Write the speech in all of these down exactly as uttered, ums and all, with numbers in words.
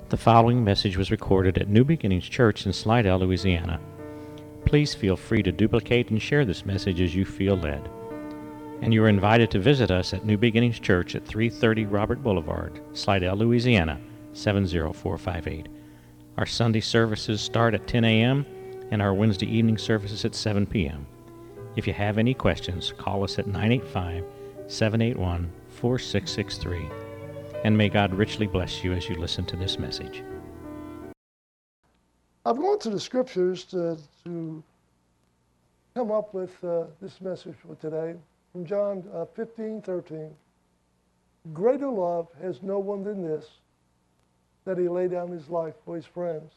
The following message was recorded at New Beginnings Church in Slidell, Louisiana. Please feel free to duplicate and share this message as you feel led. And you are invited to visit us at New Beginnings Church at three thirty Robert Boulevard, Slidell, Louisiana, seven zero four five eight. Our Sunday services start at ten a.m. and our Wednesday evening services at seven p.m. If you have any questions, call us at nine eight five, seven eight one, four six six three. And may God richly bless you as you listen to this message. I've gone to the scriptures to, to come up with uh, this message for today from John uh, fifteen thirteen. Greater love has no one than this, that he laid down his life for his friends.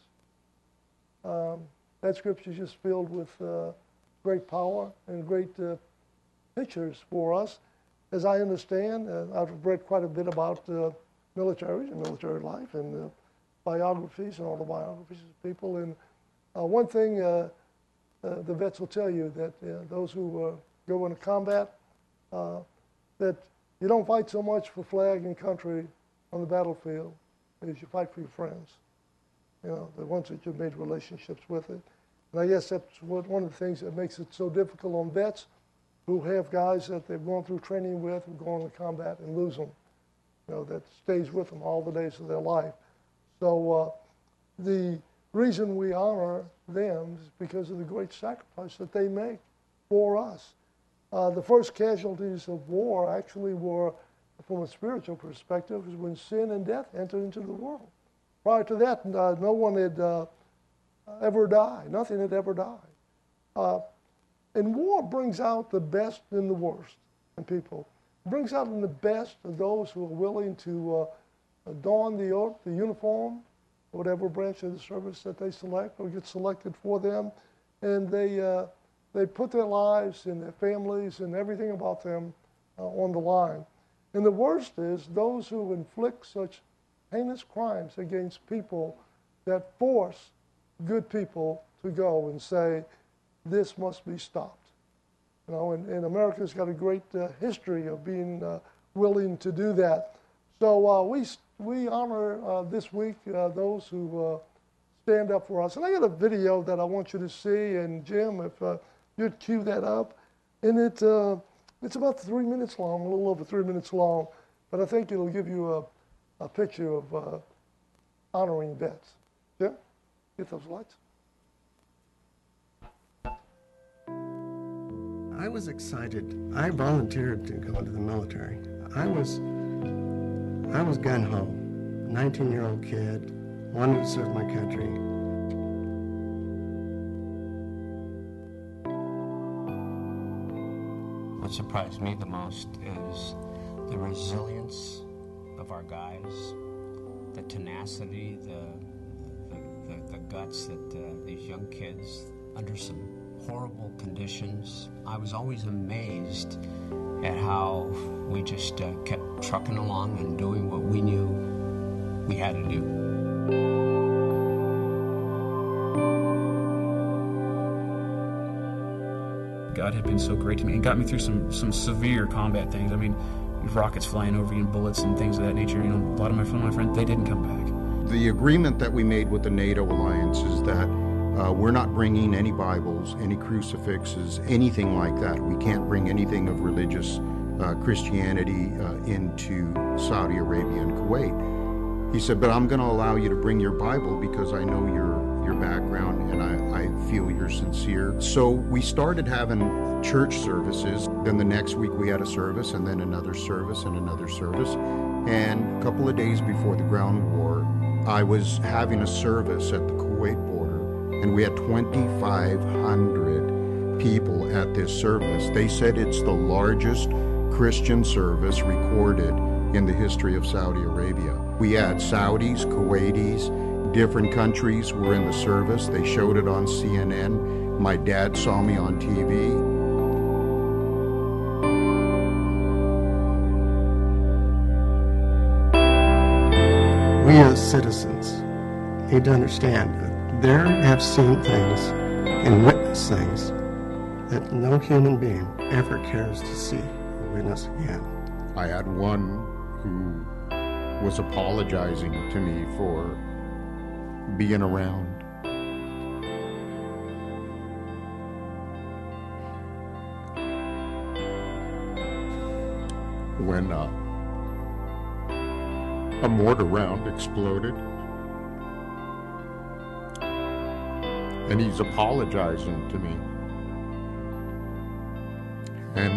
Um, that scripture is just filled with uh, great power and great uh, pictures for us. As I understand, uh, I've read quite a bit about uh, military and military life and uh, biographies and autobiographies of people. And uh, one thing uh, uh, the vets will tell you, that uh, those who uh, go into combat, uh, that you don't fight so much for flag and country on the battlefield as you fight for your friends, you know, the ones that you've made relationships with it. And I guess that's what, one of the things that makes it so difficult on vets who have guys that they've gone through training with, who go into combat and lose them, you know, that stays with them all the days of their life. So uh, the reason we honor them is because of the great sacrifice that they make for us. Uh, the first casualties of war actually were, from a spiritual perspective, was when sin and death entered into the world. Prior to that, uh, no one had uh, ever died. Nothing had ever died. Uh, And war brings out the best and the worst in people. It brings out the best of those who are willing to uh, don the, the uniform, whatever branch of the service that they select or get selected for them, and they, uh, they put their lives and their families and everything about them uh, on the line. And the worst is those who inflict such heinous crimes against people that force good people to go and say, this must be stopped. You know, and, and America's got a great uh, history of being uh, willing to do that. So uh, we we honor uh, this week uh, those who uh, stand up for us. And I got a video that I want you to see. And Jim, if uh, you'd cue that up, and it uh, it's about three minutes long, a little over three minutes long, but I think it'll give you a, a picture of uh, honoring vets. Jim, get those lights. I was excited. I volunteered to go into the military. I was, I was gung-ho, nineteen-year-old kid, wanted to serve my country. What surprised me the most is the resilience of our guys, the tenacity, the, the, the, the guts that uh, these young kids, under some horrible conditions. I was always amazed at how we just uh, kept trucking along and doing what we knew we had to do. God had been so great to me and got me through some, some severe combat things. I mean, rockets flying over you and bullets and things of that nature. You know, a lot of my, my friends, they didn't come back. The agreement that we made with the NATO alliance is that Uh, we're not bringing any Bibles, any crucifixes, anything like that. We can't bring anything of religious uh, Christianity uh, into Saudi Arabia and Kuwait. He said, but I'm going to allow you to bring your Bible because I know your your background and I, I feel you're sincere. So we started having church services. Then the next week we had a service, and then another service and another service. And a couple of days before the ground war, I was having a service at the Kuwait border, and we had twenty-five hundred people at this service. They said it's the largest Christian service recorded in the history of Saudi Arabia. We had Saudis, Kuwaitis, different countries were in the service. They showed it on C N N. My dad saw me on T V. We as citizens need to understand that there have seen things and witnessed things that no human being ever cares to see or witness again. I had one who was apologizing to me for being around. When uh, a mortar round exploded, and he's apologizing to me. And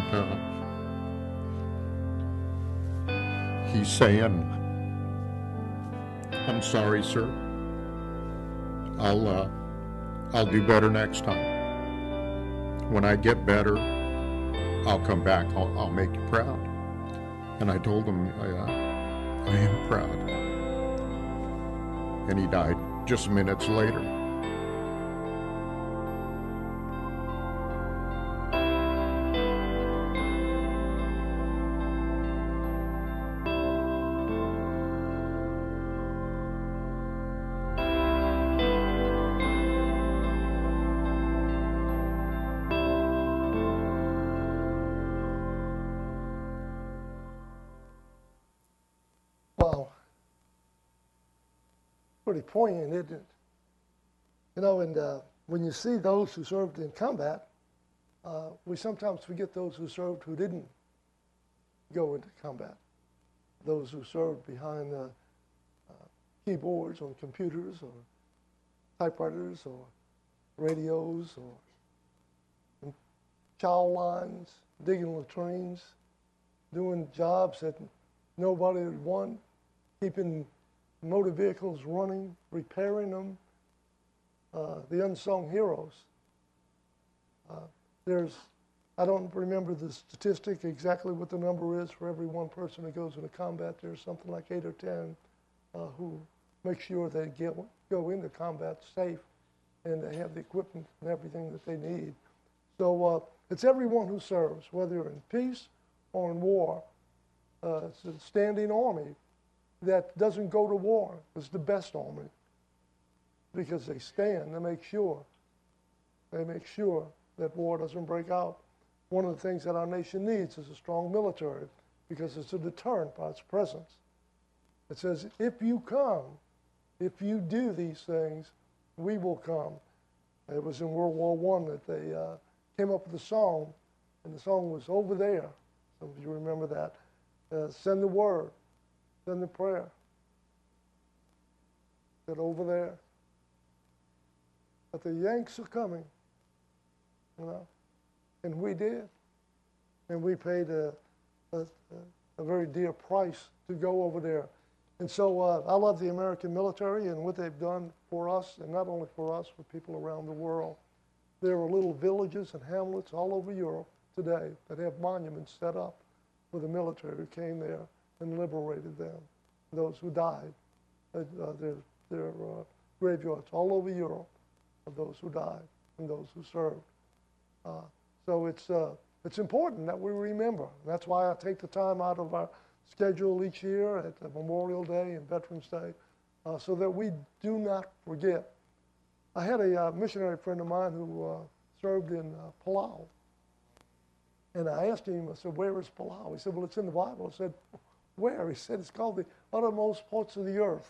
uh, he's saying, "I'm sorry, sir. I'll uh, I'll do better next time. When I get better, I'll come back. I'll, I'll make you proud." And I told him, I, uh, I am proud. And he died just minutes later. Wow. Pretty poignant, isn't it? You know, and uh, when you see those who served in combat, uh, we sometimes forget those who served who didn't go into combat. Those who served behind uh, uh, keyboards on computers or typewriters or radios or child lines, digging latrines, doing jobs that nobody would want, keeping motor vehicles running, repairing them, uh, the unsung heroes. Uh, there's, I don't remember the statistic exactly what the number is for every one person who goes into combat. There's something like eight or ten uh, who make sure they get, go into combat safe and they have the equipment and everything that they need. So uh, it's everyone who serves, whether in peace or in war. Uh, it's a standing army that doesn't go to war. It's the best army because they stand, they make sure, they make sure that war doesn't break out. One of the things that our nation needs is a strong military because it's a deterrent by its presence. It says, if you come, if you do these things, we will come. It was in World War One that they uh, came up with a song, and the song was Over There. Some of you remember that. Uh, send the word, send the prayer. Said over there. But the Yanks are coming, you know, and we did. And we paid a, a, a very dear price to go over there. And so uh, I love the American military and what they've done for us, and not only for us, for people around the world. There are little villages and hamlets all over Europe today that have monuments set up for the military who came there and liberated them, those who died. Uh, there there are uh, graveyards all over Europe of those who died and those who served. Uh, so it's, uh, it's important that we remember. That's why I take the time out of our schedule each year at Memorial Day and Veterans Day uh, so that we do not forget. I had a uh, missionary friend of mine who uh, served in uh, Palau. And I asked him, I said, where is Palau? He said, well, it's in the Bible. I said, where? He said, it's called the uttermost parts of the earth.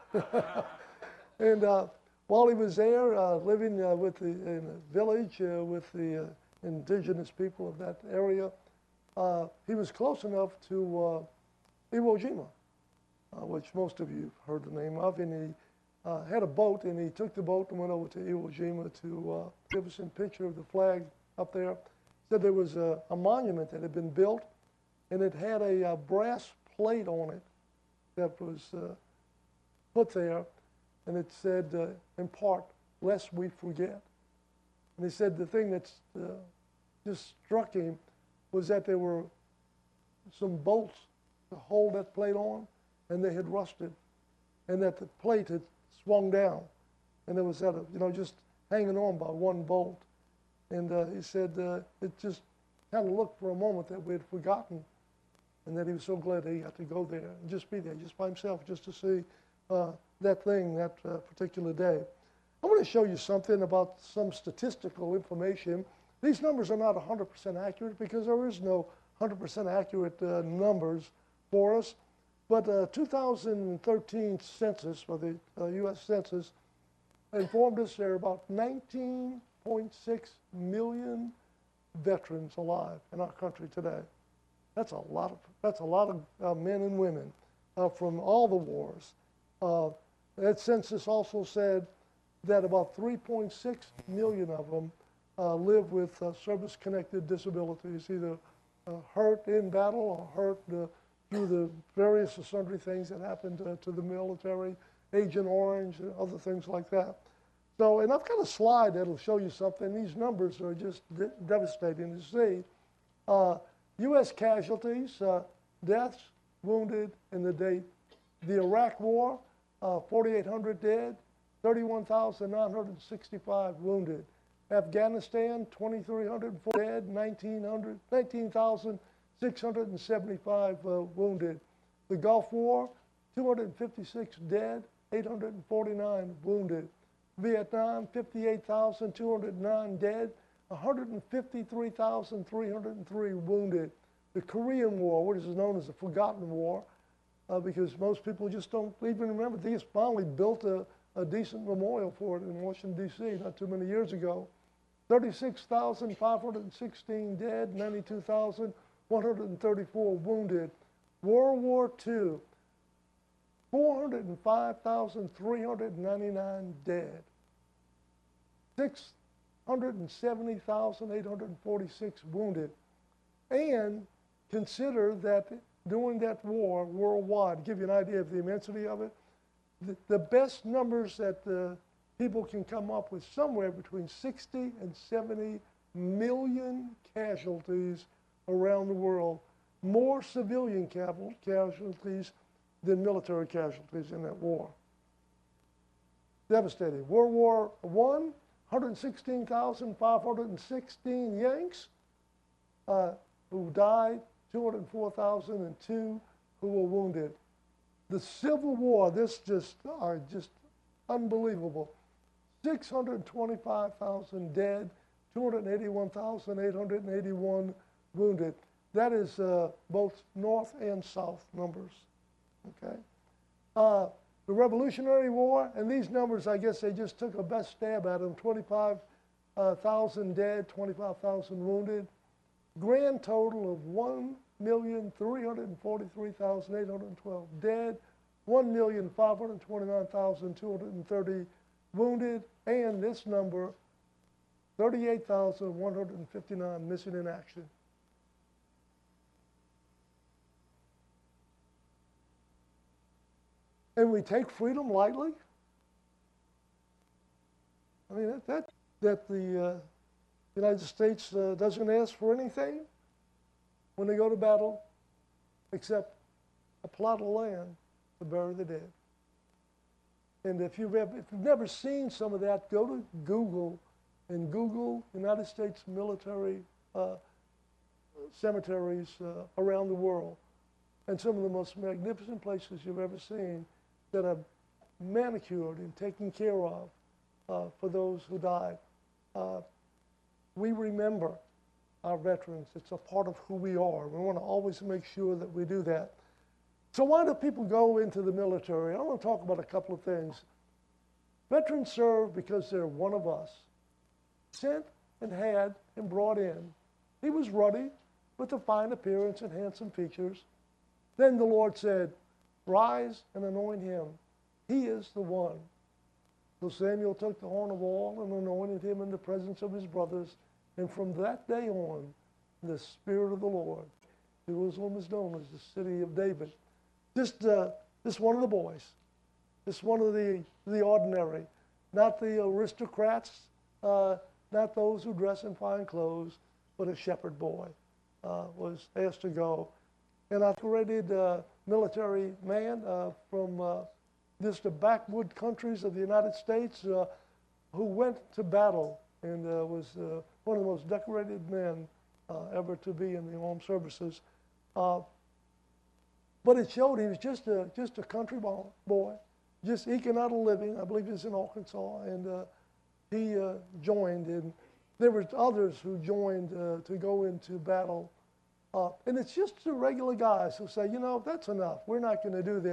And uh, while he was there, uh, living uh, with the, in a village uh, with the uh, indigenous people of that area, uh, he was close enough to uh, Iwo Jima, uh, which most of you have heard the name of. And he uh, had a boat, and he took the boat and went over to Iwo Jima to uh, give us a picture of the flag up there. Said there was a, a monument that had been built, and it had a, a brass plate on it that was uh, put there, and it said, uh, in part, lest we forget. And he said the thing that uh, just struck him was that there were some bolts to hold that plate on, and they had rusted, and that the plate had swung down, and it was at a, you know, just hanging on by one bolt. And uh, he said uh, it just kind of looked for a moment that we had forgotten, and that he was so glad that he got to go there and just be there, just by himself, just to see uh, that thing that uh, particular day. I want to show you something about some statistical information. These numbers are not one hundred percent accurate because there is no one hundred percent accurate uh, numbers for us. But uh, two thousand thirteen census, for the uh, U S Census, informed us there are about nineteen point six million veterans alive in our country today. That's a lot of, that's a lot of uh, men and women uh, from all the wars. Uh, that census also said that about three point six million of them uh, live with uh, service-connected disabilities, either uh, hurt in battle or hurt uh, through the various or sundry things that happened uh, to the military, Agent Orange, and other things like that. So, and I've got a slide that'll show you something. These numbers are just de devastating to see. Uh, U S casualties, uh, deaths, wounded in the day. The Iraq War, uh, forty-eight hundred dead, thirty-one thousand nine hundred sixty-five wounded. Afghanistan, twenty-three hundred dead, nineteen thousand six hundred seventy-five uh, wounded. The Gulf War, two hundred fifty-six dead, eight hundred forty-nine wounded. Vietnam, fifty-eight thousand two hundred nine dead, one hundred fifty-three thousand three hundred three wounded. The Korean War, which is known as the Forgotten War, uh, because most people just don't even remember. They just finally built a, a decent memorial for it in Washington, D C not too many years ago. thirty-six thousand five hundred sixteen dead, ninety-two thousand one hundred thirty-four wounded. World War Two, four hundred five thousand three hundred ninety-nine dead, six hundred seventy thousand eight hundred forty-six wounded. And consider that during that war worldwide, to give you an idea of the immensity of it, the, the best numbers that uh, people can come up with, somewhere between sixty and seventy million casualties around the world, more civilian casualties than military casualties in that war. Devastating. World War One, one hundred sixteen thousand five hundred sixteen Yanks uh, who died, two hundred four thousand two who were wounded. The Civil War, this just are just unbelievable. six hundred twenty-five thousand dead, two hundred eighty-one thousand eight hundred eighty-one wounded. That is uh, both North and South numbers. Okay. Uh, the Revolutionary War, and these numbers, I guess they just took a best stab at them. twenty-five thousand dead, twenty-five thousand wounded. Grand total of one million three hundred forty-three thousand eight hundred twelve dead, one million five hundred twenty-nine thousand two hundred thirty wounded, and this number, thirty-eight thousand one hundred fifty-nine missing in action. And we take freedom lightly? I mean, that, that, that the uh, United States uh, doesn't ask for anything when they go to battle except a plot of land to bury the dead. And if you've, ever, if you've never seen some of that, go to Google and Google United States military uh, cemeteries uh, around the world. And some of the most magnificent places you've ever seen that are manicured and taken care of uh, for those who died. Uh, we remember our veterans. It's a part of who we are. We want to always make sure that we do that. So why do people go into the military? I want to talk about a couple of things. Veterans serve because they're one of us. Sent and had and brought in. He was ruddy with a fine appearance and handsome features. Then the Lord said, rise and anoint him. He is the one. So Samuel took the horn of oil and anointed him in the presence of his brothers. And from that day on, the Spirit of the Lord, Jerusalem is known as the city of David. Just, uh, just one of the boys. Just one of the, the ordinary. Not the aristocrats, uh, not those who dress in fine clothes, but a shepherd boy uh, was asked to go. And I decorated uh, military man uh, from uh, just the backwood countries of the United States uh, who went to battle and uh, was uh, one of the most decorated men uh, ever to be in the armed services. Uh, but it showed he was just a, just a country boy, just eking out a living. I believe he's in Arkansas, and uh, he uh, joined. And there were others who joined uh, to go into battle. Uh, and it's just the regular guys who say, you know, that's enough. We're not going to do this.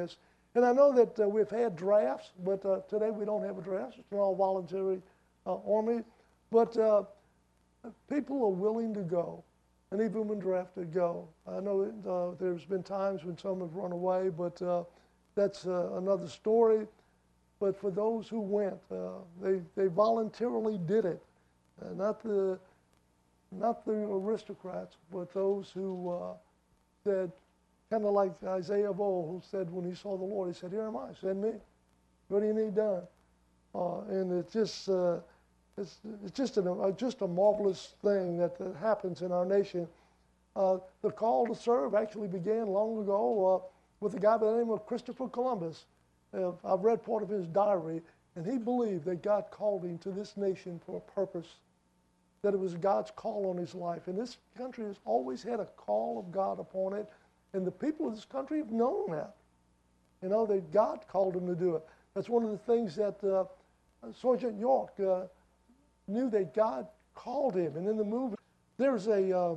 And I know that uh, we've had drafts, but uh, today we don't have a draft. It's an all voluntary uh, army. But uh, people are willing to go, and even when drafted, go. I know it, uh, there's been times when some have run away, but uh, that's uh, another story. But for those who went, uh, they, they voluntarily did it. Uh, not the not the aristocrats, but those who uh, said, kind of like Isaiah of old, who said when he saw the Lord, he said, "Here am I, send me. What do you need done?" Uh, and it just uh, it's, it's just an, uh, just a marvelous thing that, that happens in our nation. Uh, the call to serve actually began long ago uh, with a guy by the name of Christopher Columbus. Uh, I've read part of his diary, and he believed that God called him to this nation for a purpose, that it was God's call on his life. And this country has always had a call of God upon it, and the people of this country have known that. You know, that God called him to do it. That's one of the things that uh, Sergeant York uh, knew, that God called him. And in the movie, there's a, um,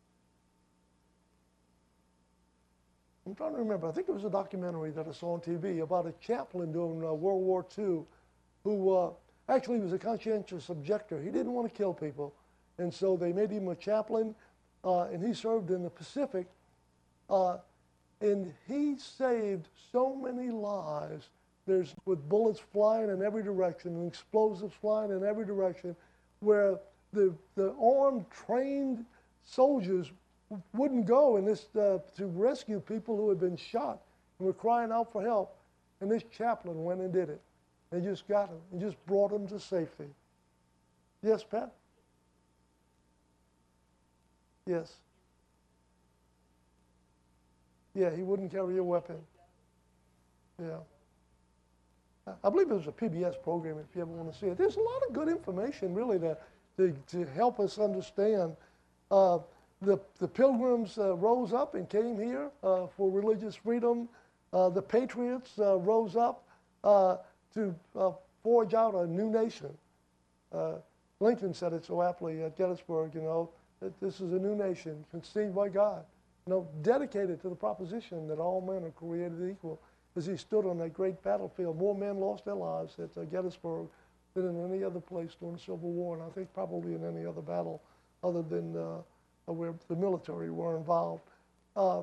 I'm trying to remember, I think it was a documentary that I saw on T V about a chaplain during uh, World War Two who uh, actually was a conscientious objector. He didn't want to kill people. And so they made him a chaplain, uh, and he served in the Pacific. Uh, and he saved so many lives. There's with bullets flying in every direction and explosives flying in every direction, where the, the armed, trained soldiers wouldn't go in this uh, to rescue people who had been shot and were crying out for help. And this chaplain went and did it. They just got him and just brought him to safety. Yes, Pat? Yes. Yeah, he wouldn't carry a weapon. Yeah. I believe it was a P B S program if you ever want to see it. There's a lot of good information really to, to, to help us understand. Uh, the, the Pilgrims uh, rose up and came here uh, for religious freedom. Uh, the Patriots uh, rose up uh, to uh, forge out a new nation. Uh, Lincoln said it so aptly at Gettysburg, you know, that this is a new nation conceived by God, you know, dedicated to the proposition that all men are created equal. As he stood on that great battlefield, more men lost their lives at uh, Gettysburg than in any other place during the Civil War, and I think probably in any other battle other than uh, where the military were involved. Uh,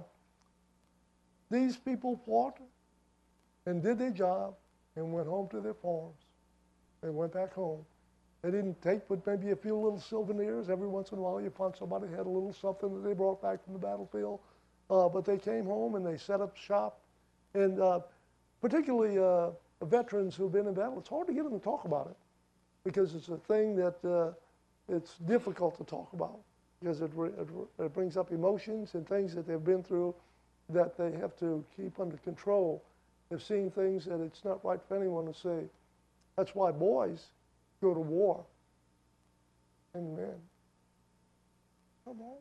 these people fought and did their job and went home to their farms. They went back home. They didn't take but maybe a few little souvenirs. Every once in a while you find somebody had a little something that they brought back from the battlefield. Uh, but they came home and they set up shop. And uh, particularly uh, veterans who've been in battle, it's hard to get them to talk about it because it's a thing that uh, it's difficult to talk about because it, it, it brings up emotions and things that they've been through that they have to keep under control. They've seen things that it's not right for anyone to see. That's why boys go to war. And men come home.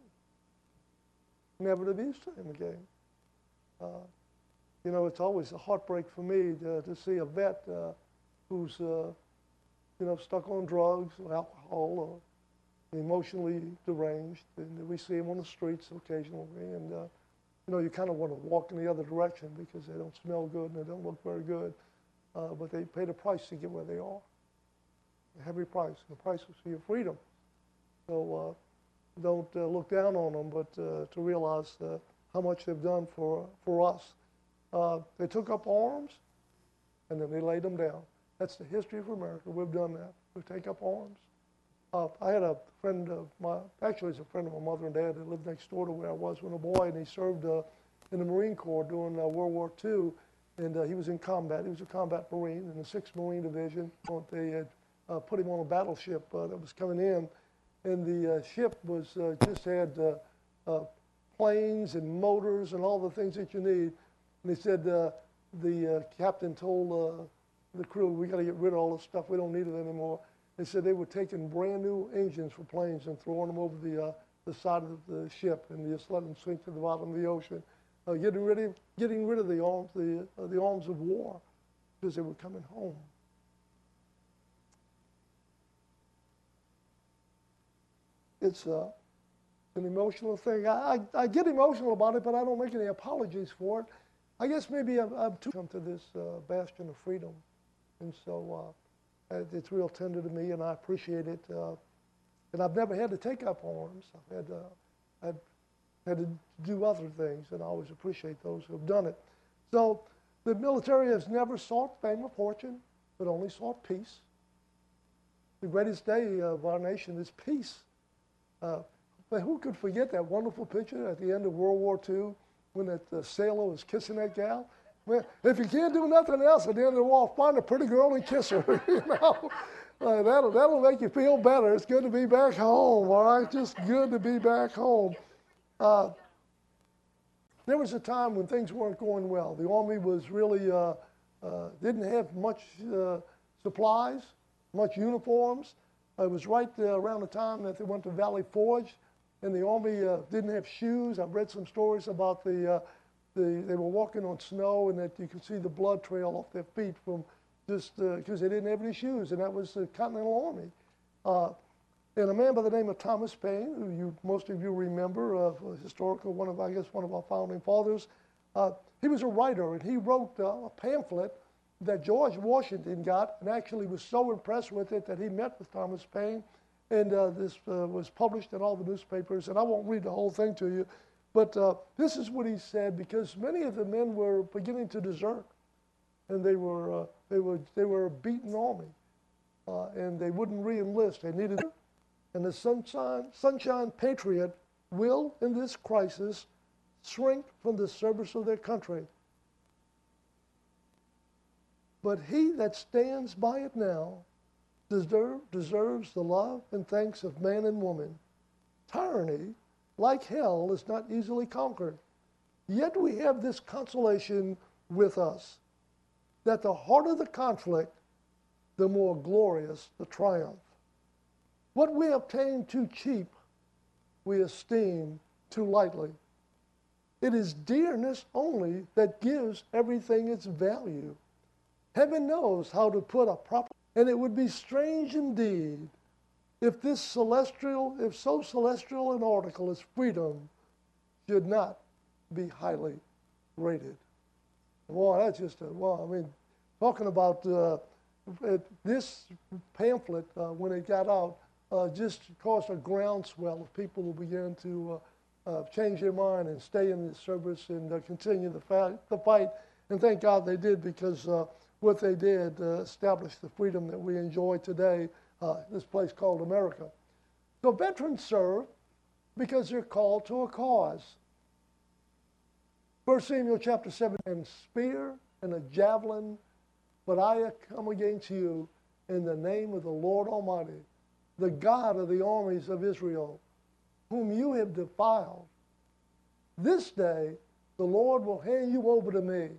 Never to be the same again. Uh, You know, it's always a heartbreak for me to, to see a vet uh, who's, uh, you know, stuck on drugs or alcohol or emotionally deranged. And we see them on the streets occasionally. And, uh, you know, you kind of want to walk in the other direction because they don't smell good and they don't look very good. Uh, but they pay the price to get where they are. A heavy price. The price is for your freedom. So uh, don't uh, look down on them, but uh, to realize uh, how much they've done for, for us. Uh, they took up arms, and then they laid them down. That's the history of America. We've done that. We take up arms. Uh, I had a friend of my, actually he's a friend of my mother and dad that lived next door to where I was when a boy, and he served uh, in the Marine Corps during uh, World War Two, and uh, he was in combat. He was a combat Marine in the sixth Marine Division. They had uh, put him on a battleship uh, that was coming in, and the uh, ship was uh, just had uh, uh, planes and motors and all the things that you need. And he said uh, the uh, captain told uh, the crew, we got to get rid of all this stuff. We don't need it anymore. They said they were taking brand new engines for planes and throwing them over the, uh, the side of the ship and just letting them sink to the bottom of the ocean, uh, getting, rid of, getting rid of the arms, the, uh, the arms of war because they were coming home. It's uh, an emotional thing. I, I, I get emotional about it, but I don't make any apologies for it. I guess maybe I'm, I'm too come to this uh, bastion of freedom, and so uh, it's real tender to me, and I appreciate it. Uh, and I've never had to take up arms. I've had, uh, I've had to do other things, and I always appreciate those who have done it. So the military has never sought fame or fortune, but only sought peace. The greatest day of our nation is peace. Uh, but who could forget that wonderful picture at the end of World War Two when that uh, sailor was kissing that gal? Well, if you can't do nothing else at the end of the war, find a pretty girl and kiss her. You know, uh, that'll that'll make you feel better. It's good to be back home. All right, just good to be back home. Uh, there was a time when things weren't going well. The Army was really uh, uh, didn't have much uh, supplies, much uniforms. It was right uh, around the time that they went to Valley Forge, and the Army uh, didn't have shoes. I've read some stories about the, uh, the they were walking on snow, and that you could see the blood trail off their feet from just because uh, they didn't have any shoes, and that was the Continental Army. Uh, and a man by the name of Thomas Paine, who you most of you remember, uh, a historical one of I guess one of our founding fathers. Uh, he was a writer, and he wrote uh, a pamphlet that George Washington got, and actually was so impressed with it that he met with Thomas Paine, and uh, this uh, was published in all the newspapers, and I won't read the whole thing to you, but uh, this is what he said, because many of the men were beginning to desert, and they were, uh, they were, they were a beaten army, uh, and they wouldn't re-enlist. They needed, and the sunshine, sunshine patriot will, in this crisis, shrink from the service of their country. But he that stands by it now deserve, deserves the love and thanks of man and woman. Tyranny, like hell, is not easily conquered. Yet we have this consolation with us, that the harder the conflict, the more glorious the triumph. What we obtain too cheap, we esteem too lightly. It is dearness only that gives everything its value. Heaven knows how to put a proper, and it would be strange indeed if this celestial, if so celestial an article as freedom should not be highly rated. Boy, that's just a, well, I mean, talking about uh, it, this pamphlet, uh, when it got out, uh, just caused a groundswell of people who began to uh, uh, change their mind and stay in the service and uh, continue the fight, the fight. And thank God they did, because uh, what they did uh, established the freedom that we enjoy today, uh, this place called America. So veterans serve because they're called to a cause. First Samuel chapter seven, and spear and a javelin, but I come against you in the name of the Lord Almighty, the God of the armies of Israel, whom you have defiled. This day the Lord will hand you over to me,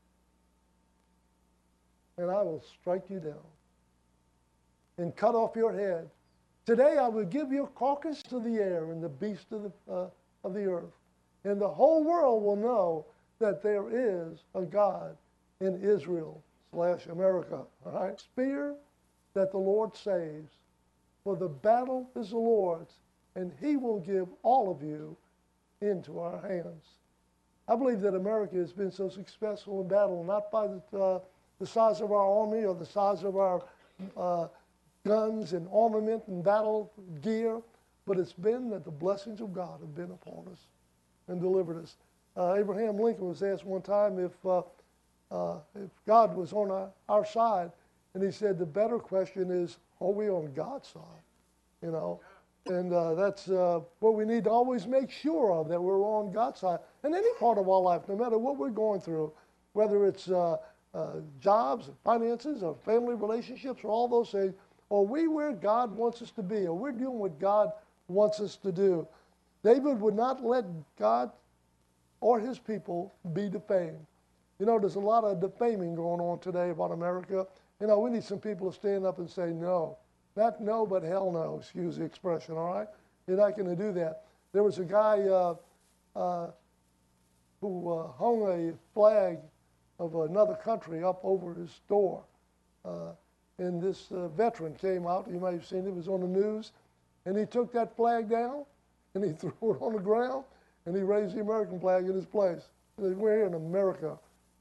and I will strike you down and cut off your head. Today I will give your carcass to the air and the beasts of the, uh, of the earth, and the whole world will know that there is a God in Israel slash America. All right? Spear that the Lord saves, for the battle is the Lord's, and he will give all of you into our hands. I believe that America has been so successful in battle, not by the, uh, the size of our army or the size of our uh, guns and armament and battle gear, but it's been that the blessings of God have been upon us and delivered us. Uh, Abraham Lincoln was asked one time if, uh, uh, if God was on our, our side, and he said the better question is, are we on God's side? You know, and uh, that's uh, what we need to always make sure of, that we're on God's side. In any part of our life, no matter what we're going through, whether it's uh, uh, jobs, finances, or family relationships, or all those things, are we where God wants us to be? Are we doing what God wants us to do? David would not let God or his people be defamed. You know, there's a lot of defaming going on today about America. You know, we need some people to stand up and say no. Not no, but hell no, excuse the expression, all right? You're not going to do that. There was a guy uh, uh, who uh, hung a flag of another country up over his door. Uh, and this uh, veteran came out, you might have seen it, it was on the news, and he took that flag down, and he threw it on the ground, and he raised the American flag in his place. We're here in America,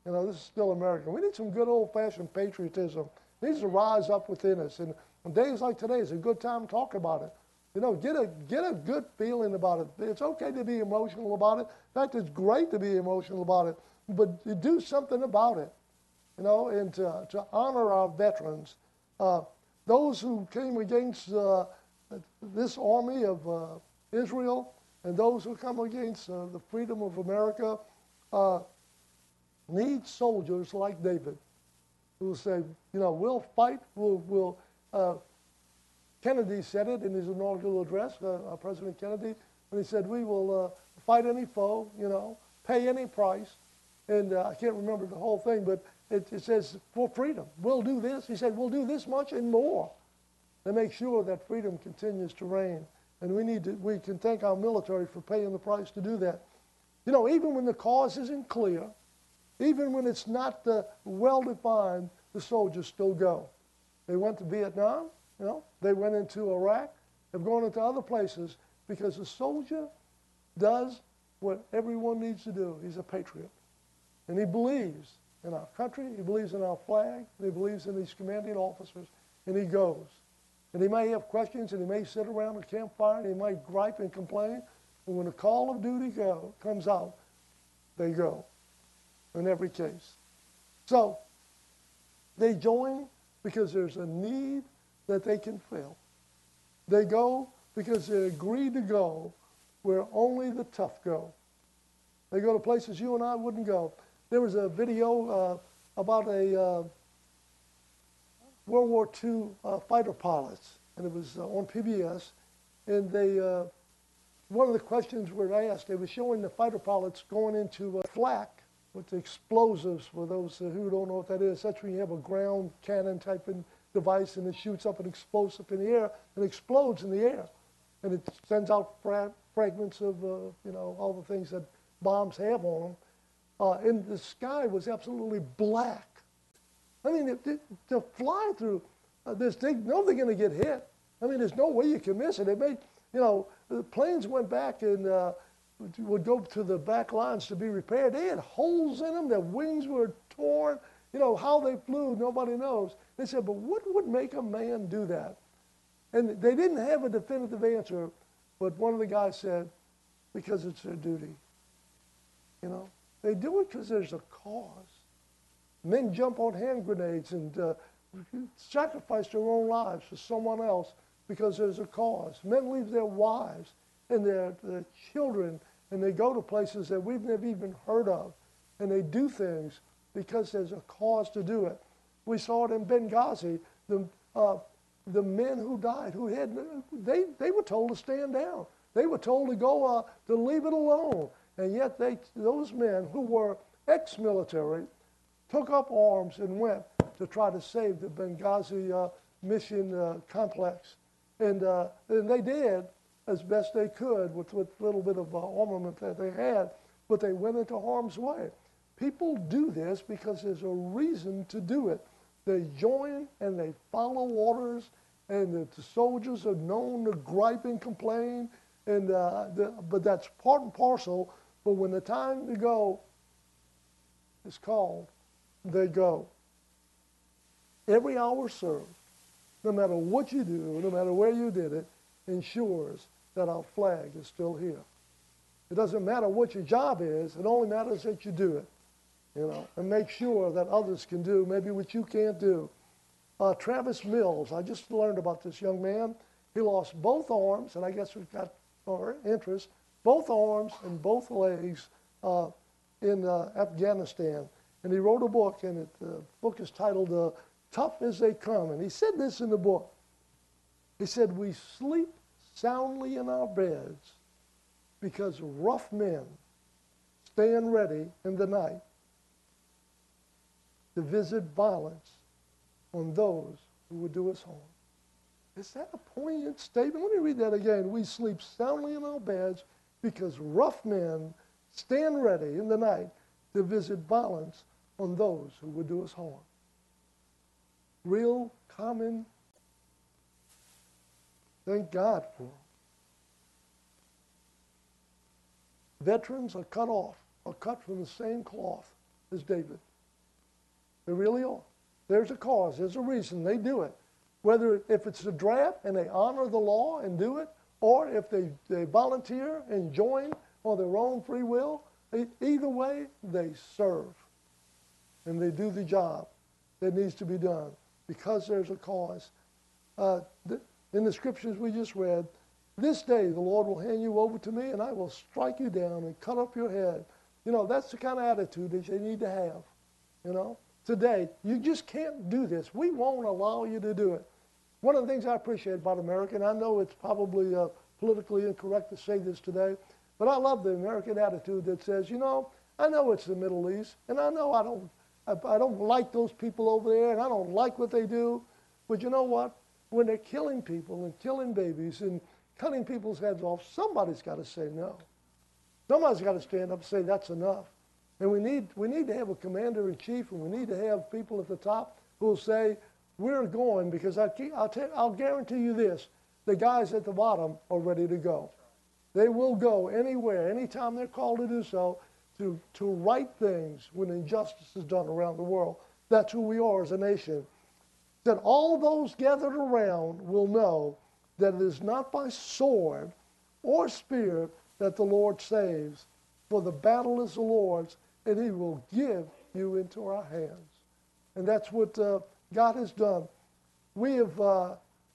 You know, this is still America. We need some good old-fashioned patriotism. It needs to rise up within us. And on days like today, it's a good time to talk about it. You know, get a, get a good feeling about it. It's okay to be emotional about it. In fact, it's great to be emotional about it. But to do something about it, you know, and to, to honor our veterans. Uh, those who came against uh, this army of uh, Israel and those who come against uh, the freedom of America uh, need soldiers like David who will say, you know, we'll fight, we'll, we'll uh, Kennedy said it in his inaugural address, uh, uh, President Kennedy, when he said, we will uh, fight any foe, you know, pay any price. And uh, I can't remember the whole thing, but it, it says, for freedom, we'll do this. He said, we'll do this much and more to make sure that freedom continues to reign. And we need to, we can thank our military for paying the price to do that. You know, even when the cause isn't clear, even when it's not uh, well-defined, the soldiers still go. They went to Vietnam, you know, they went into Iraq, they've gone into other places because the soldier does what everyone needs to do. He's a patriot. And he believes in our country, he believes in our flag, and he believes in these commanding officers, and he goes. And he may have questions, and he may sit around a campfire, and he might gripe and complain, but when the call of duty go, comes out, they go, in every case. So, they join because there's a need that they can fill. They go because they agree to go where only the tough go. They go to places you and I wouldn't go. There was a video uh, about a uh, World War Two uh, fighter pilots, and it was uh, on P B S, and they, uh, one of the questions were asked, they were showing the fighter pilots going into uh, flak with the explosives, for those who don't know what that is. That's when you have a ground cannon type of device, and it shoots up an explosive in the air and explodes in the air. And it sends out fra fragments of, uh, you know, all the things that bombs have on them. Uh, and the sky was absolutely black. I mean, it, it, to fly through uh, this thing, no, they're going to get hit. I mean, there's no way you can miss it. It made, you know, the planes went back and uh, would go to the back lines to be repaired. They had holes in them. Their wings were torn. You know, how they flew, nobody knows. They said, but what would make a man do that? And they didn't have a definitive answer, but one of the guys said, because it's their duty. You know, they do it because there's a cause. Men jump on hand grenades and uh, sacrifice their own lives for someone else because there's a cause. Men leave their wives and their, their children, and they go to places that we've never even heard of, and they do things because there's a cause to do it. We saw it in Benghazi. The, uh, the men who died, who had, they, they were told to stand down. They were told to go, uh, to leave it alone. And yet they, those men who were ex-military took up arms and went to try to save the Benghazi uh, mission uh, complex. And, uh, and they did as best they could with what little bit of uh, armament that they had, but they went into harm's way. People do this because there's a reason to do it. They join and they follow orders, and the, the soldiers are known to gripe and complain, and, uh, the, but that's part and parcel. But when the time to go is called, they go. Every hour served, no matter what you do, no matter where you did it, ensures that our flag is still here. It doesn't matter what your job is, it only matters that you do it, you know, and make sure that others can do maybe what you can't do. Uh, Travis Mills, I just learned about this young man. He lost both arms, and I guess we've got our interest, both arms and both legs uh, in uh, Afghanistan. And he wrote a book, and it, the book is titled uh, Tough as They Come. And he said this in the book. He said, we sleep soundly in our beds because rough men stand ready in the night to visit violence on those who would do us harm. Is that a poignant statement? Let me read that again. We sleep soundly in our beds because rough men stand ready in the night to visit violence on those who would do us harm. Real, common, thank God for them. Veterans are cut off, are cut from the same cloth as David. They really are. There's a cause. There's a reason they do it. Whether if it's a draft and they honor the law and do it, or if they, they volunteer and join on their own free will, e- either way, they serve. And they do the job that needs to be done because there's a cause. Uh, th- in the scriptures we just read, this day the Lord will hand you over to me and I will strike you down and cut off your head. You know, that's the kind of attitude that you need to have. You know, today, you just can't do this. We won't allow you to do it. One of the things I appreciate about America, and I know it's probably uh, politically incorrect to say this today, but I love the American attitude that says, you know, I know it's the Middle East, and I know I don't, I, I don't like those people over there, and I don't like what they do, but you know what? When they're killing people and killing babies and cutting people's heads off, somebody's got to say no. Somebody's got to stand up and say that's enough. And we need, we need to have a commander-in-chief, and we need to have people at the top who will say, we're going, because I keep, I'll, tell, I'll guarantee you this, the guys at the bottom are ready to go. They will go anywhere, anytime they're called to do so, to, to right things when injustice is done around the world. That's who we are as a nation. That all those gathered around will know that it is not by sword or spear that the Lord saves, for the battle is the Lord's, and he will give you into our hands. And that's what uh, God has done. We have uh,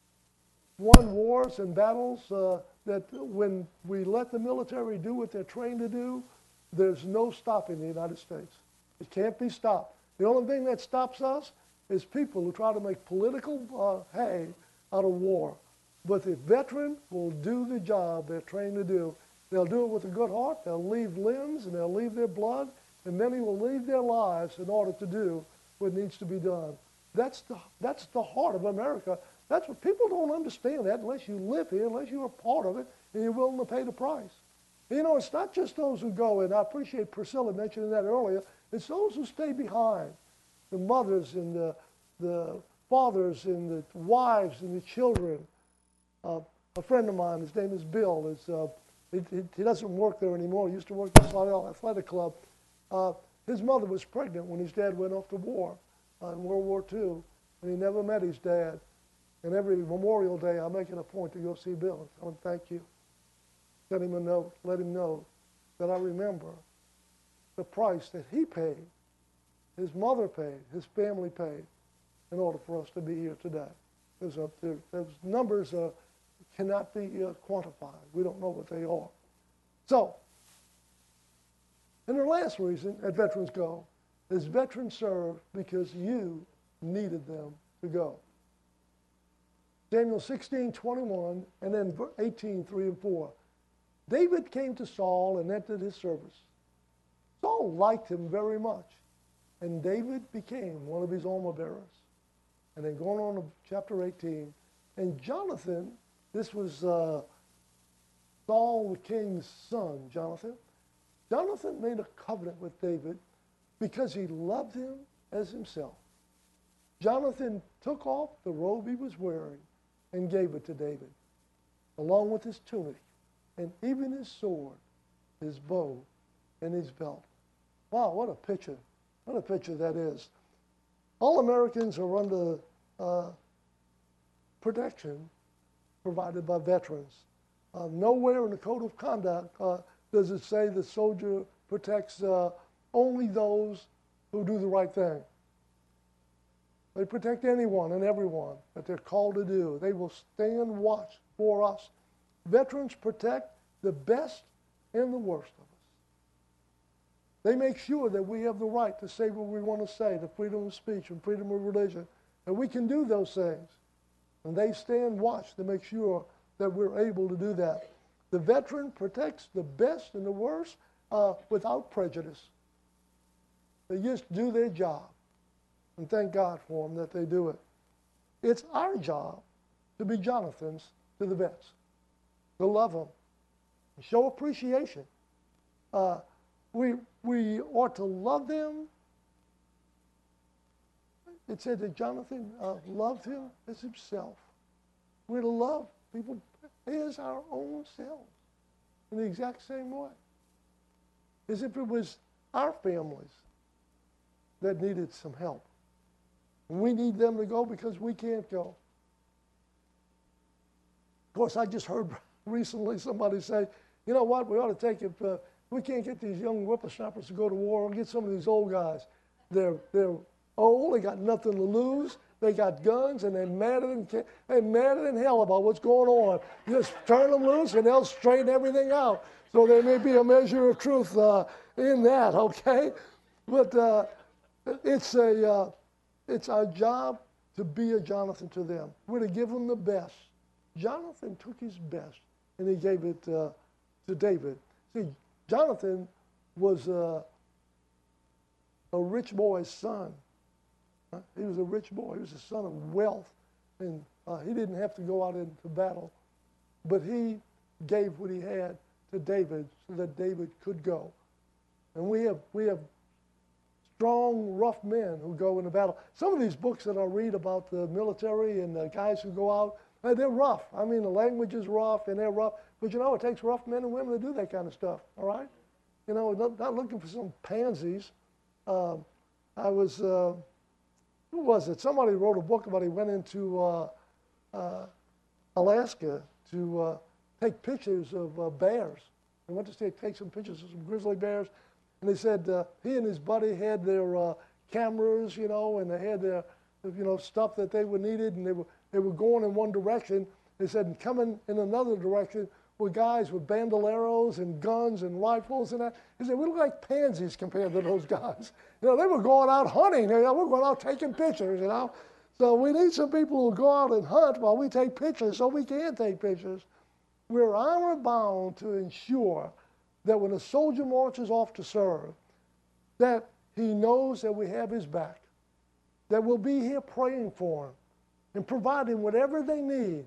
won wars and battles uh, that when we let the military do what they're trained to do, there's no stopping the United States. It can't be stopped. The only thing that stops us is people who try to make political uh, hay out of war. But the veteran will do the job they're trained to do. They'll do it with a good heart. They'll leave limbs and they'll leave their blood, and many will leave their lives in order to do what needs to be done. That's the, that's the heart of America. That's what people don't understand that unless you live here, unless you're a part of it, and you're willing to pay the price. You know, it's not just those who go, and I appreciate Priscilla mentioning that earlier. It's those who stay behind, the mothers and the, the fathers and the wives and the children. Uh, a friend of mine, his name is Bill, is, uh, he, he, he doesn't work there anymore. He used to work at the Slidell Athletic Club. Uh, his mother was pregnant when his dad went off to war uh, in World War Two, and he never met his dad. And every Memorial Day, I make it a point to go see Bill and tell him thank you. Send him a note, let him know that I remember the price that he paid, his mother paid, his family paid, in order for us to be here today. There's a, there, those numbers uh, cannot be uh, quantified. We don't know what they are. So, and the last reason that veterans go is veterans serve because you needed them to go. Samuel sixteen twenty-one, and then eighteen three and four. David came to Saul and entered his service. Saul liked him very much, and David became one of his armor bearers. And then going on to chapter eighteen, and Jonathan, this was uh, Saul the king's son, Jonathan. Jonathan made a covenant with David because he loved him as himself. Jonathan took off the robe he was wearing and gave it to David, along with his tunic, and even his sword, his bow, and his belt. Wow, what a picture. What a picture that is. All Americans are under uh, protection provided by veterans. Uh, nowhere in the Code of Conduct uh, does it say the soldier protects uh, only those who do the right thing. They protect anyone and everyone that they're called to do. They will stand watch for us. Veterans protect the best and the worst of us. They make sure that we have the right to say what we want to say, the freedom of speech and freedom of religion, and we can do those things. And they stand watch to make sure that we're able to do that. The veteran protects the best and the worst uh, without prejudice. They just do their job. And thank God for them that they do it. It's our job to be Jonathans to the vets, to love them, and show appreciation. Uh, we, we ought to love them. It said that Jonathan uh, loved him as himself. We're to love people as our own selves in the exact same way, as if it was our families that needed some help. And we need them to go because we can't go. Of course, I just heard recently somebody say, you know what, we ought to take it, uh, we can't get these young whippersnappers to go to war, we'll get some of these old guys. They're, they're old, they got nothing to lose, they got guns, and they're madder than, they're madder than hell about what's going on. Just turn them loose and they'll straighten everything out. So there may be a measure of truth uh, in that, okay? But uh, it's, a, uh, it's our job to be a Jonathan to them. We're to give them the best. Jonathan took his best, and he gave it uh, to David. See, Jonathan was uh, a rich boy's son. Huh? He was a rich boy. He was a son of wealth, and uh, he didn't have to go out into battle. But he gave what he had to David so that David could go. And we have, we have strong, rough men who go into battle. Some of these books that I read about the military and the guys who go out, uh, they're rough. I mean, the language is rough and they're rough. But you know, it takes rough men and women to do that kind of stuff, all right? You know, not, not looking for some pansies. Um, I was, uh, who was it? Somebody wrote a book about he went into uh, uh, Alaska to uh, take pictures of uh, bears. He went to take, take some pictures of some grizzly bears. And they said uh, he and his buddy had their uh, cameras, you know, and they had their, you know, stuff that they were needed, and they were, they were going in one direction. They said, and coming in another direction were guys with bandoleros and guns and rifles and that. He said, we look like pansies compared to those guys. You know, they were going out hunting. You know, we're going out taking pictures, you know. So we need some people who go out and hunt while we take pictures so we can take pictures. We're honor bound to ensure that when a soldier marches off to serve, that he knows that we have his back, that we'll be here praying for him and providing whatever they need.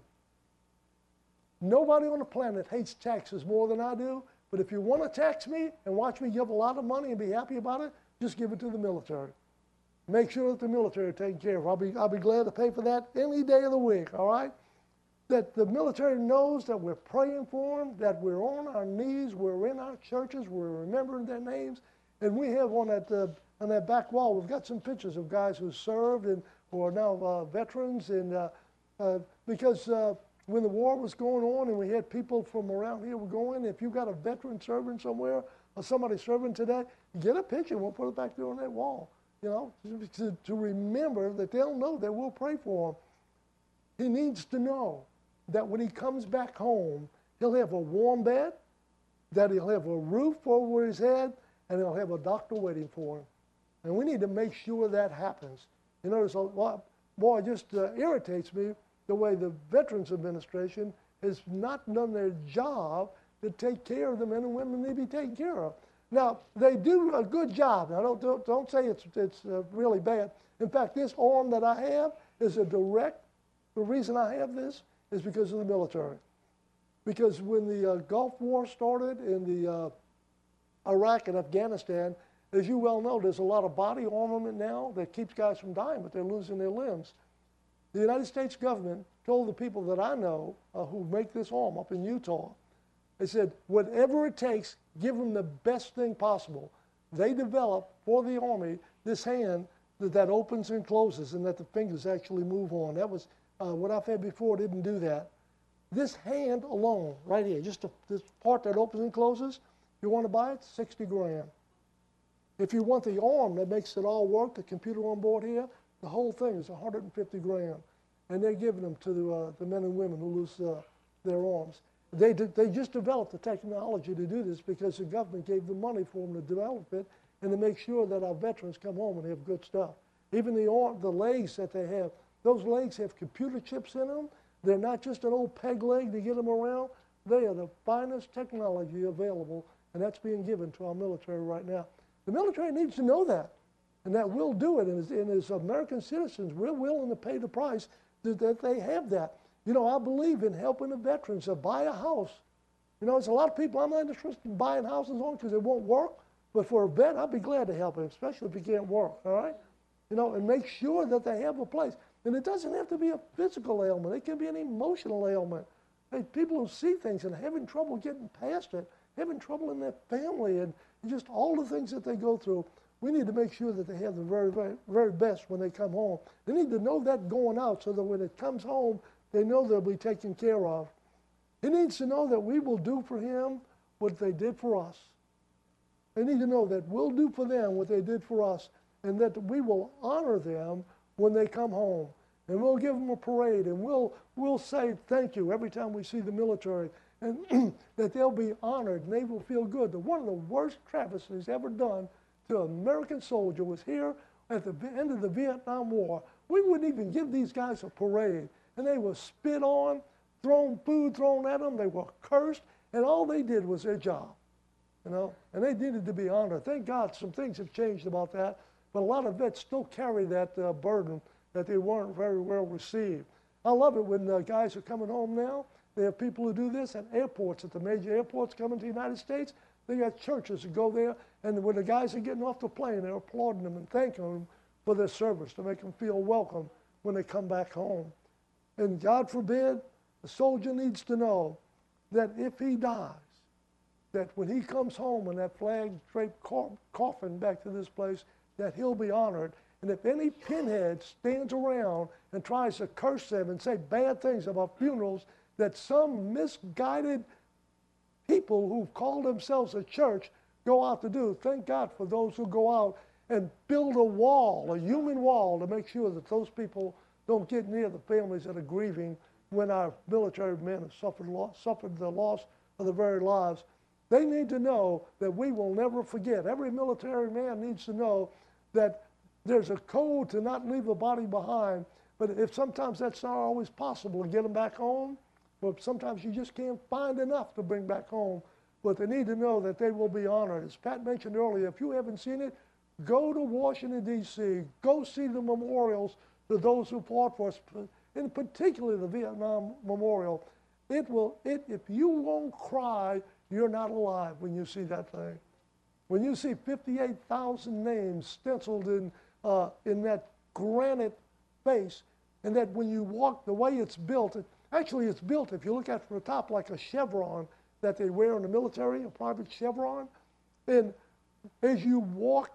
Nobody on the planet hates taxes more than I do, but if you want to tax me and watch me give a lot of money and be happy about it, just give it to the military. Make sure that the military are taken care of. I'll be, I'll be glad to pay for that any day of the week, all right? That the military knows that we're praying for them, that we're on our knees, we're in our churches, we're remembering their names. And we have on that, uh, on that back wall, we've got some pictures of guys who served and who are now uh, veterans. And uh, uh, because uh, when the war was going on and we had people from around here were going, if you've got a veteran serving somewhere or somebody serving today, get a picture and we'll put it back there on that wall, you know, to, to remember that they'll know that we'll pray for them. He needs to know that when he comes back home, he'll have a warm bed, that he'll have a roof over his head, and he'll have a doctor waiting for him. And we need to make sure that happens. You know, there's a lot, boy, it just uh, irritates me the way the Veterans Administration has not done their job to take care of the men and women they be taken care of. Now, they do a good job. Now, don't, don't, don't say it's, it's uh, really bad. In fact, this arm that I have is a direct, the reason I have this is because of the military. Because when the uh, Gulf War started in the uh, Iraq and Afghanistan, as you well know, there's a lot of body armament now that keeps guys from dying, but they're losing their limbs. The United States government told the people that I know uh, who make this arm up in Utah, they said, whatever it takes, give them the best thing possible. They developed for the Army this hand that, that opens and closes and that the fingers actually move on. That was Uh, what I've had before didn't do that. This hand alone, right here, just a, this part that opens and closes, you want to buy it, sixty grand. If you want the arm that makes it all work, the computer on board here, the whole thing is one hundred fifty grand. And they're giving them to the, uh, the men and women who lose uh, their arms. They, they just developed the technology to do this because the government gave them money for them to develop it and to make sure that our veterans come home and have good stuff. Even the, arm, the legs that they have, those legs have computer chips in them. They're not just an old peg leg to get them around. They are the finest technology available, and that's being given to our military right now. The military needs to know that, and that we'll do it. And as, and as American citizens, we're willing to pay the price that, that they have that. You know, I believe in helping the veterans to buy a house. You know, there's a lot of people I'm not interested in buying houses on because it won't work, but for a vet, I'd be glad to help him, especially if he can't work, all right? You know, and make sure that they have a place. And it doesn't have to be a physical ailment. It can be an emotional ailment. Hey, people who see things and having trouble getting past it, having trouble in their family, and just all the things that they go through. we need to make sure that they have the very, very, very best when they come home. They need to know that going out so that when it comes home, they know they'll be taken care of. He needs to know that we will do for him what they did for us. They need to know that we'll do for them what they did for us, and that we will honor them when they come home. And we'll give them a parade, and we'll, we'll say thank you every time we see the military, and that they'll be honored, and they will feel good. That one of the worst travesties ever done to an American soldier was here at the end of the Vietnam War. We wouldn't even give these guys a parade, and they were spit on, thrown food thrown at them, they were cursed, and all they did was their job, you know, and they needed to be honored. Thank God some things have changed about that, but a lot of vets still carry that uh, burden that they weren't very well received. I love it when uh, guys are coming home now. They have people who do this at airports, at the major airports coming to the United States. They got churches that go there, and when the guys are getting off the plane, they're applauding them and thanking them for their service to make them feel welcome when they come back home. And God forbid, the soldier needs to know that if he dies, that when he comes home in that flag-draped coffin back to this place, that he'll be honored. And if any pinhead stands around and tries to curse them and say bad things about funerals, that some misguided people who call themselves a church go out to do. Thank God for those who go out and build a wall, a human wall, to make sure that those people don't get near the families that are grieving when our military men have suffered, loss, suffered the loss of their very lives. They need to know that we will never forget. Every military man needs to know that there's a code to not leave the body behind, but if sometimes that's not always possible to get them back home, but sometimes you just can't find enough to bring back home. But they need to know that they will be honored. As Pat mentioned earlier, if you haven't seen it, go to Washington, D C Go see the memorials to those who fought for us, in particular the Vietnam Memorial. It will, it, if you won't cry, you're not alive when you see that thing. When you see fifty-eight thousand names stenciled in, uh, in that granite face, and that when you walk, the way it's built, it, actually it's built, if you look at it from the top, like a chevron that they wear in the military, a private chevron. And as you walk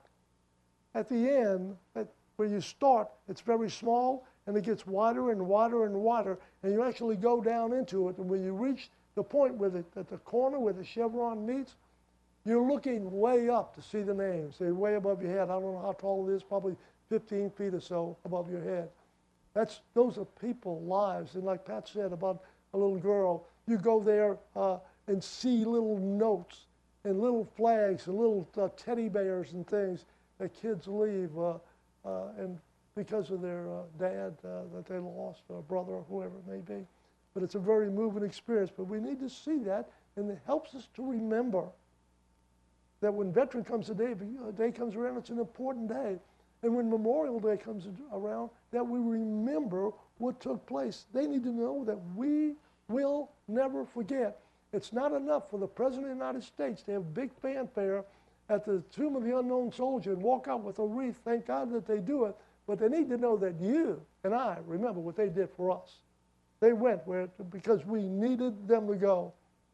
at the end, at, where you start, it's very small, and it gets wider and wider and wider, and you actually go down into it. And when you reach the point where the, at the corner where the chevron meets, you're looking way up to see the names. They're way above your head. I don't know how tall it is, probably fifteen feet or so above your head. That's, those are people's lives. And like Pat said about a little girl, you go there uh, and see little notes and little flags and little uh, teddy bears and things that kids leave uh, uh, and because of their uh, dad uh, that they lost, or brother, or whoever it may be. But it's a very moving experience. But we need to see that, and it helps us to remember that when Veteran comes a day, a day comes around, it's an important day. And when Memorial Day comes around, that we remember what took place. They need to know that we will never forget. It's not enough for the President of the United States to have big fanfare at the Tomb of the Unknown Soldier and walk out with a wreath. Thank God that they do it. But they need to know that you and I remember what they did for us. They went where because we needed them to go.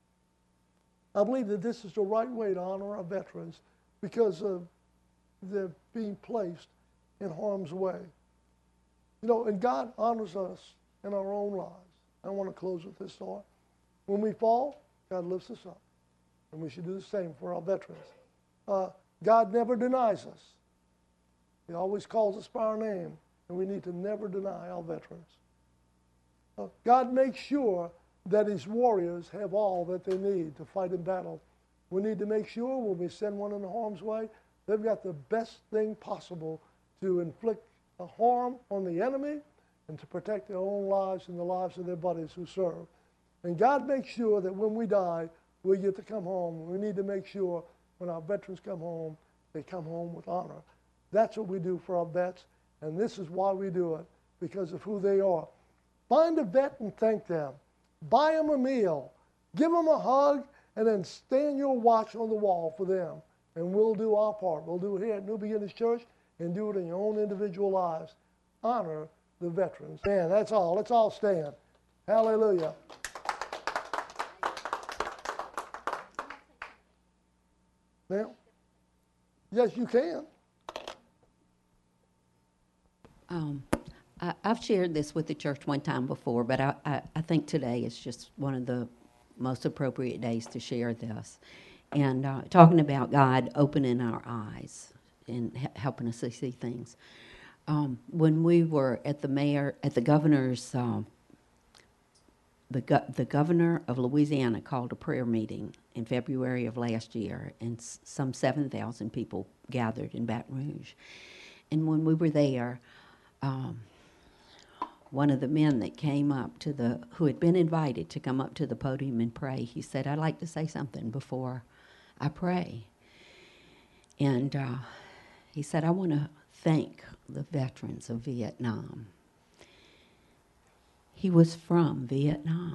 I believe that this is the right way to honor our veterans because uh, they're being placed in harm's way. You know, and God honors us in our own lives. I want to close with this thought. When we fall, God lifts us up. And we should do the same for our veterans. Uh, God never denies us. He always calls us by our name, and we need to never deny our veterans. Uh, God makes sure that his warriors have all that they need to fight in battle. We need to make sure when we send one into harm's way, they've got the best thing possible to inflict a harm on the enemy and to protect their own lives and the lives of their buddies who serve. And God makes sure that when we die, we get to come home. We need to make sure when our veterans come home, they come home with honor. That's what we do for our vets, and this is why we do it, because of who they are. Find a vet and thank them. Buy them a meal. Give them a hug, and then stand your watch on the wall for them. And we'll do our part. We'll do it here at New Beginnings Church and do it in your own individual lives. Honor the veterans. Stand, that's all. Let's all stand. Hallelujah. Now, yes, you can. Um, I, I've shared this with the church one time before, but I, I, I think today is just one of the most appropriate days to share this. And uh, talking about God opening our eyes and h- helping us to see things. Um, when we were at the mayor, at the governor's, um, the go- the governor of Louisiana called a prayer meeting in February of last year, and s- some seven thousand people gathered in Baton Rouge. And when we were there, um, one of the men that came up to the, who had been invited to come up to the podium and pray, he said, "I'd like to say something before I pray." And uh, he said, "I want to thank the veterans of Vietnam." He was from Vietnam.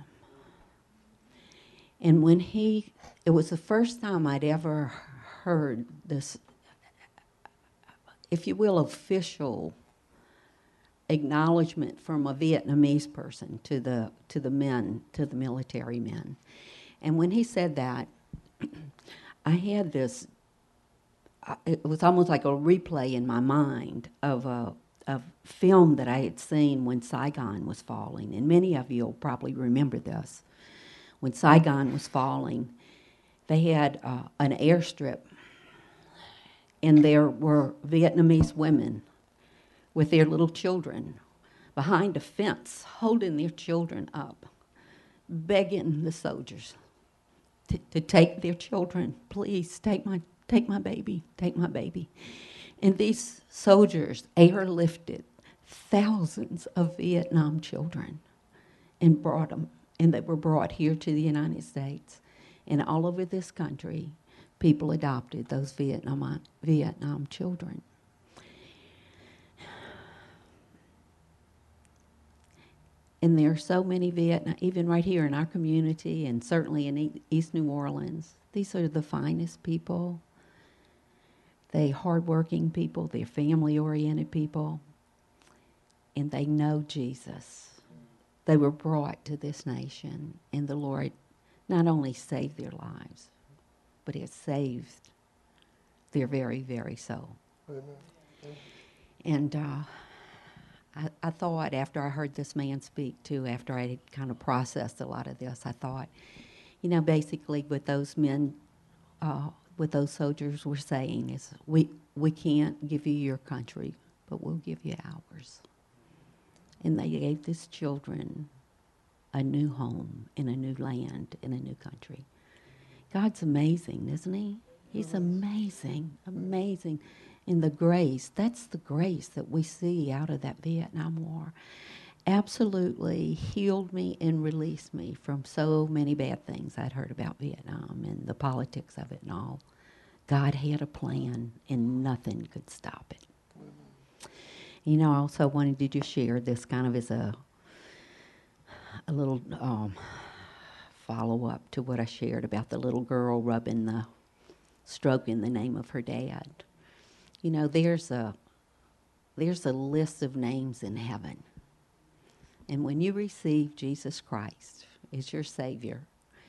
And when he, it was the first time I'd ever heard this, if you will, official acknowledgement from a Vietnamese person to the to the men, to the military men. And when he said that, I had this, it was almost like a replay in my mind of a, a film that I had seen when Saigon was falling. And many of you will probably remember this. When Saigon was falling, they had uh, an airstrip, and there were Vietnamese women with their little children behind a fence, holding their children up, begging the soldiers to, to take their children. "Please, take my, take my baby, take my baby." And these soldiers airlifted thousands of Vietnam children and brought them, and they were brought here to the United States. And all over this country, people adopted those Vietnam, Vietnam children. And there are so many Vietnam, even right here in our community and certainly in East New Orleans. These are the finest people. They're hardworking people. They're family-oriented people. And they know Jesus. They were brought to this nation, and the Lord not only saved their lives, but it saved their very, very soul. Amen. And uh, I, I thought, after I heard this man speak too, after I had kind of processed a lot of this, I thought, you know, basically what those men, uh, what those soldiers were saying is, we, we can't give you your country, but we'll give you ours. And they gave these children a new home in a new land, in a new country. God's amazing, isn't he? He's amazing, amazing. And the grace, that's the grace that we see out of that Vietnam War. Absolutely healed me and released me from so many bad things I'd heard about Vietnam and the politics of it and all. God had a plan, and nothing could stop it. You know, I also wanted to just share this kind of as a a little um, follow-up to what I shared about the little girl rubbing the, stroking the name of her dad. You know, there's a there's a list of names in heaven. And when you receive Jesus Christ as your Savior,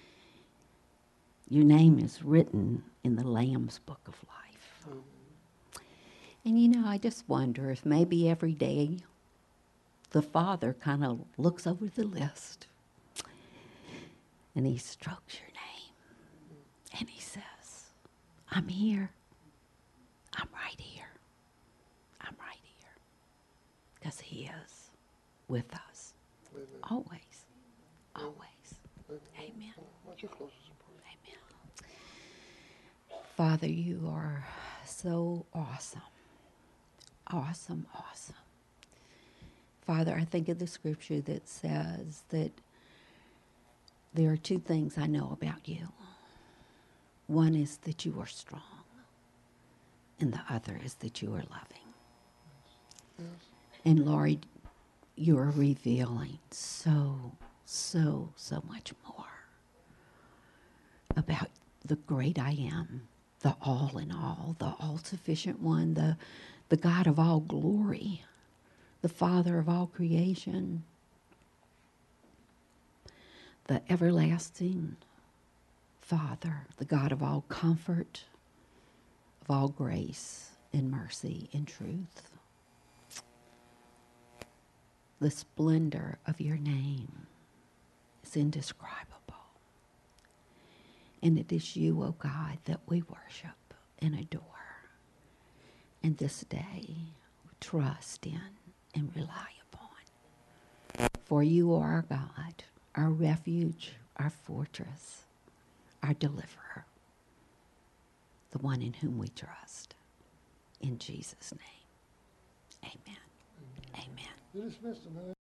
your name is written in the Lamb's Book of Life. Mm-hmm. And you know, I just wonder if maybe every day the Father kind of looks over the list and he strokes your name and he says, "I'm here. I'm right here. I'm right here." Because he is with us. Amen. Always. Always. Amen. Amen. Amen. Father, you are so awesome. Awesome, awesome. Father, I think of the scripture that says that there are two things I know about you. One is that you are strong, and the other is that you are loving. Yes. And Lord, you are revealing so, so, so much more about the great I am, the all in all, the all-sufficient one, the, the God of all glory, the Father of all creation, the everlasting Father, the God of all comfort, of all grace and mercy and truth. The splendor of your name is indescribable. And it is you, O God, that we worship and adore. And this day, trust in and rely upon. For you are our God, our refuge, our fortress, our deliverer, the one in whom we trust. In Jesus' name, amen. Amen. You're dismissed, man.